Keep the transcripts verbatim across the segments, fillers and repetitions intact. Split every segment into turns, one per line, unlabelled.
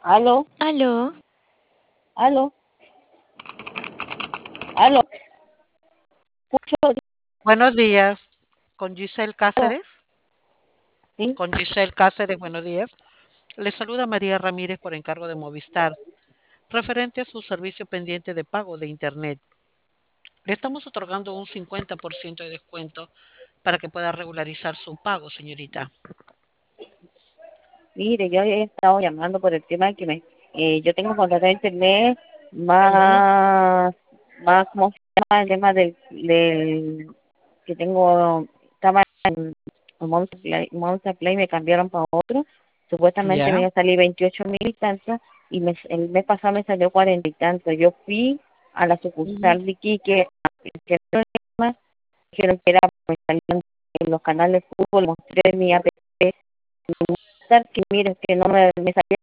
Aló,
Aló,
aló, aló, escucho,
Buenos días, con Giselle
aló,
Cáceres.
sí,
Con Giselle Cáceres, buenos días. Le saluda María Ramírez por encargo de Movistar, referente a su servicio pendiente de pago de Internet. Le estamos otorgando un cincuenta por ciento de descuento para que pueda regularizar su pago, señorita.
mire, yo he estado llamando por el tema de que me, eh, yo tengo contratado internet
Ujú,
más, más, ¿cómo se llama? El tema del, del, que tengo, estaba en Monster Play, Monster Play, me cambiaron para otro, supuestamente me
ya.
iba a salir veintiocho mil y tanto, y me, el mes pasado me salió cuarenta y tanto. Yo fui a la
Ujú,
sucursal de Iquique, que dijeron que era, me salían en los canales de fútbol, mostré mi app, que miren que no me, me salía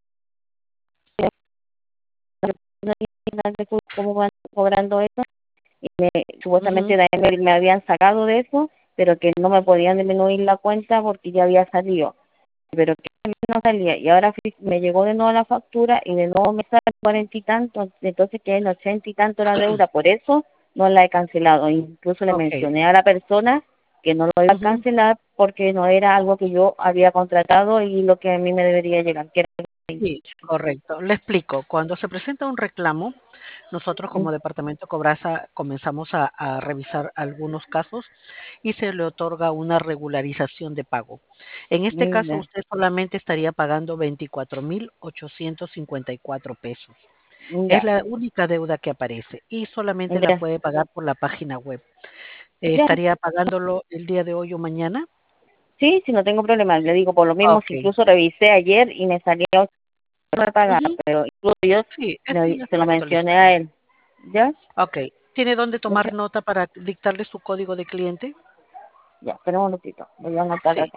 de fútbol, cómo van cobrando eso, y me, supuestamente
ujú.
de ahí me, me habían sacado de eso, pero que no me podían disminuir la cuenta porque ya había salido, pero que no salía, y ahora fui- me llegó de nuevo la factura y de nuevo me sale cuarenta y tanto, entonces que en ochenta y tanto la deuda, por eso no la he cancelado. Incluso le
Ok.
mencioné a la persona que no lo iba a
Ujú.
cancelar porque no era algo que yo había contratado y lo que a mí me debería llegar, que era
Sí, correcto. Le explico. Cuando se presenta un reclamo, nosotros como departamento Cobrasa comenzamos a, a revisar algunos casos y se le otorga una regularización de pago. En este caso,
linda,
usted solamente estaría pagando veinticuatro mil ochocientos cincuenta y cuatro pesos. Es
ya,
la única deuda que aparece y solamente la
ya,
puede pagar por la página web. Eh,
ya.
¿Estaría pagándolo el día de hoy o mañana?
Sí, sí, no tengo problema. Le digo, por lo mismo,
Ok.
si incluso revisé ayer y me salía otra pagar,
Ujú.
pero incluso yo
Sí, eso
le-
ya
se
está
lo mencioné a
actualizado.
él. ¿Ya?
Ok. ¿Tiene dónde tomar
Muchas,
nota para dictarle su código de cliente?
ya, espera un minutito. Voy a anotar
Sí.
acá.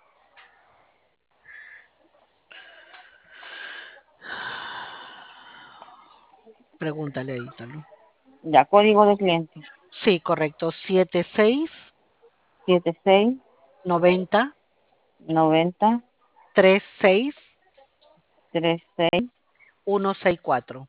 Pregúntale ahí, Talo.
Ya, código de cliente.
Sí, correcto. Siete seis
Siete seis
noventa
noventa
tres seis
treinta y seis.
uno seis cuatro.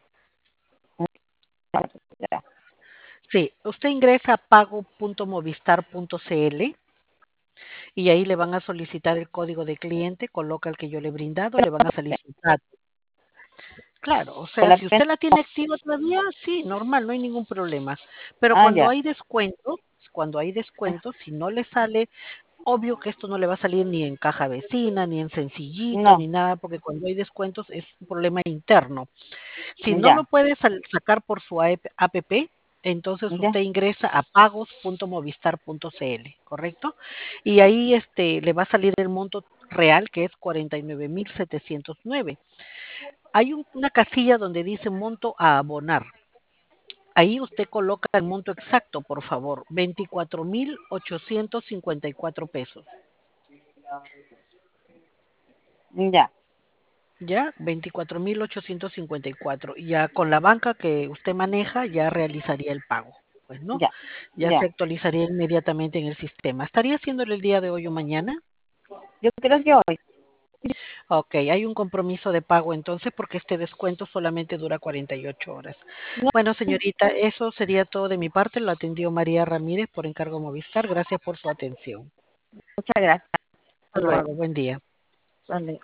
Ya,
Sí, usted ingresa a pago punto movistar punto cl y ahí le van a solicitar el código de cliente, coloca el que yo le he brindado, le van a salir sus datos. Claro, o sea, si
solamente.
usted la tiene activa todavía, sí, normal, no hay ningún problema. Pero
Ah,
cuando
ya.
hay descuento, cuando hay descuento, si no le sale, obvio que esto no le va a salir ni en caja vecina, ni en sencillito,
No,
ni nada, porque cuando hay descuentos es un problema interno. Si no lo
ya,
puede sal- sacar por su A P app, entonces
ya,
usted ingresa a pagos punto movistar punto cl, ¿correcto? Y ahí este, le va a salir el monto real, que es cuarenta y nueve mil setecientos nueve. Hay un- una casilla donde dice monto a abonar. Ahí usted coloca el monto exacto, por favor, veinticuatro mil ochocientos cincuenta y cuatro pesos.
ya,
Ya, veinticuatro mil ochocientos cincuenta y cuatro. Ya con la banca que usted maneja, ya realizaría el pago. Pues no,
ya,
ya se
ya.
actualizaría inmediatamente en el sistema. ¿Estaría haciéndolo el día de hoy o mañana?
Yo creo que hoy.
Ok, hay un compromiso de pago entonces porque este descuento solamente dura cuarenta y ocho horas.
No,
Bueno, señorita, eso sería todo de mi parte. Lo atendió María Ramírez por encargo Movistar. Gracias por su atención.
muchas gracias.
Hasta
Hasta luego.
luego, buen día.
Vale.